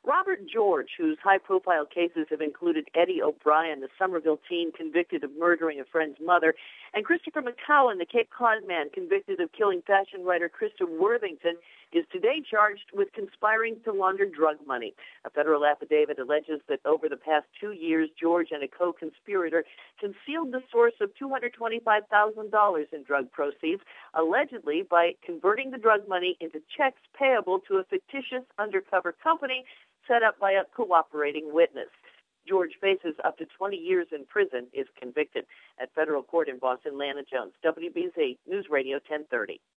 Robert George, whose high-profile cases have included Eddie O'Brien, the Somerville teen convicted of murdering a friend's mother, and Christopher McCowan, the Cape Cod man convicted of killing fashion writer Krista Worthington, is today charged with conspiring to launder drug money. A federal affidavit alleges that over the past 2 years, George and a co-conspirator concealed the source of $225,000 in drug proceeds, allegedly by converting the drug money into checks payable to a fictitious undercover company set up by a cooperating witness. George faces up to 20 years in prison if convicted. At federal court in Boston, Lana Jones, WBZ News Radio 1030.